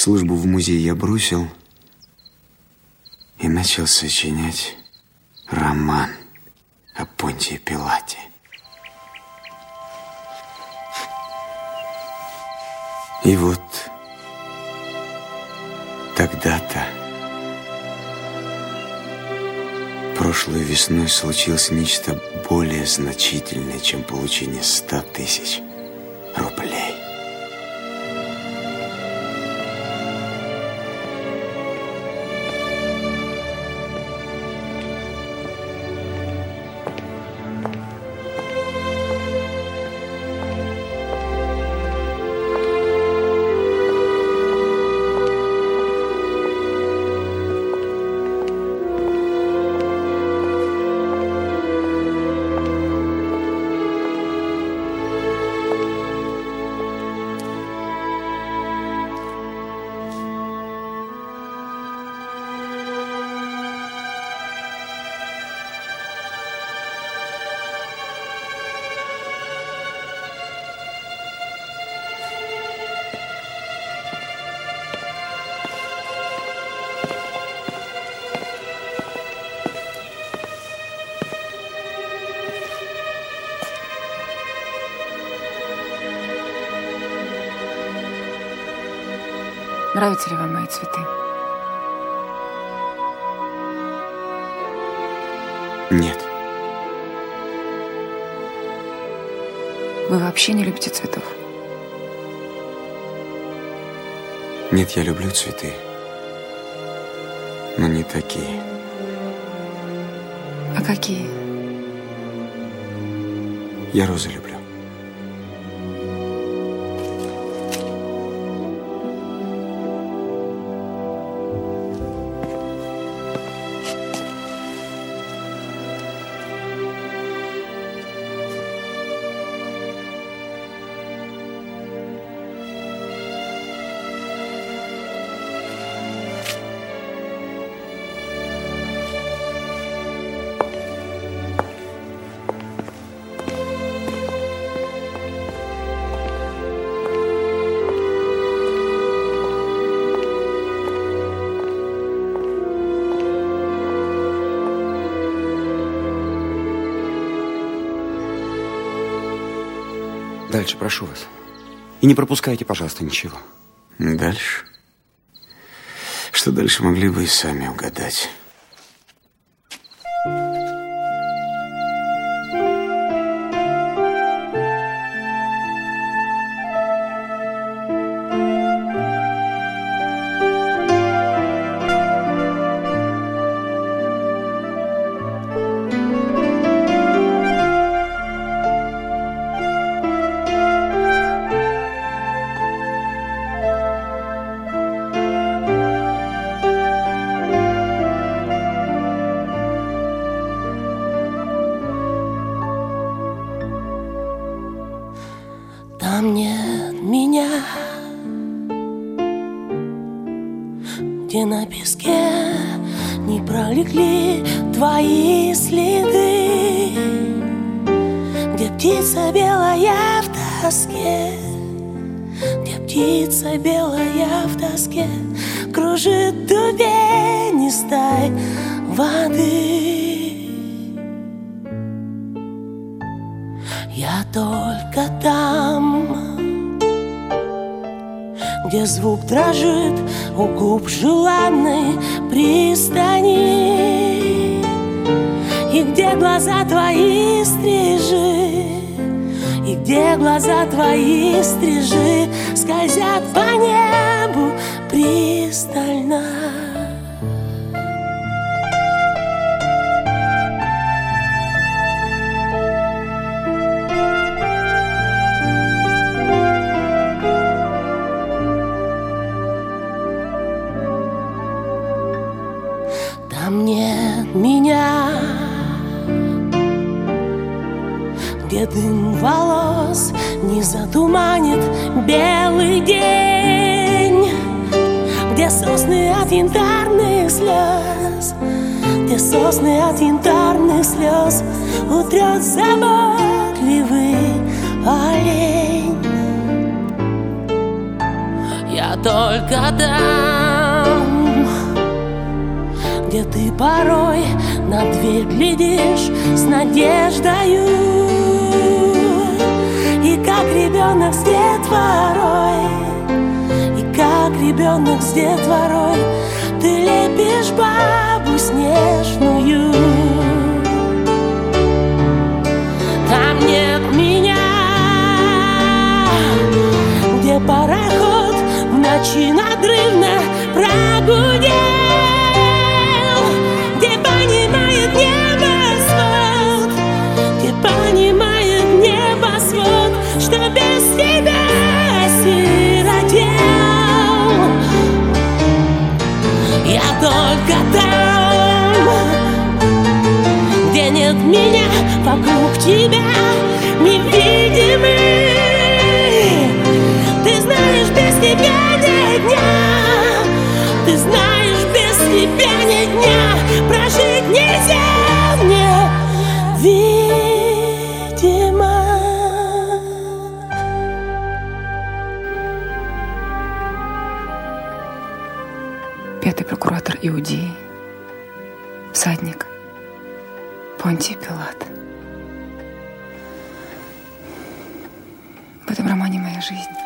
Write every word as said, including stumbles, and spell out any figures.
Службу в музее я бросил и начал сочинять роман о Понтии Пилате. И вот тогда-то, прошлой весной, случилось нечто более значительное, чем получение ста тысяч рублей. Нравятся ли вам мои цветы? Нет. Вы вообще не любите цветов? Нет, я люблю цветы, но не такие. А какие? Я розы люблю. Дальше, прошу вас. И не пропускайте, пожалуйста, ничего. Дальше? Что дальше, могли бы и сами угадать. Там нет меня, где на песке не пролегли твои следы, где птица белая в тоске, где птица белая в тоске кружит дубенистой воды. Я только там, где звук дрожит у губ желанной пристани, и где глаза твои стрижи, и где глаза твои стрижи скользят по небу пристально. Там нет меня, где дым волос не затуманит белый день, где сосны от янтарных слез, где сосны от янтарных слез утрет заботливый олень. Я только там, где ты порой на дверь глядишь с надеждою, и как ребенок с детворой, и как ребенок с детворой ты лепишь бабу снежную. Там нет меня, где пароход в ночи надрывно прогудел, где понимает небосвод, где понимает небосвод, что без тебя осиротел. Я только там, где нет меня, вокруг тебя невидимый. Ты знаешь, без тебя нет дня, ты знаешь, без тебя нет дня, прожить нельзя мне, видимо. Пятый прокуратор Иудеи, всадник Понтий Пилат. В этом романе моя жизнь.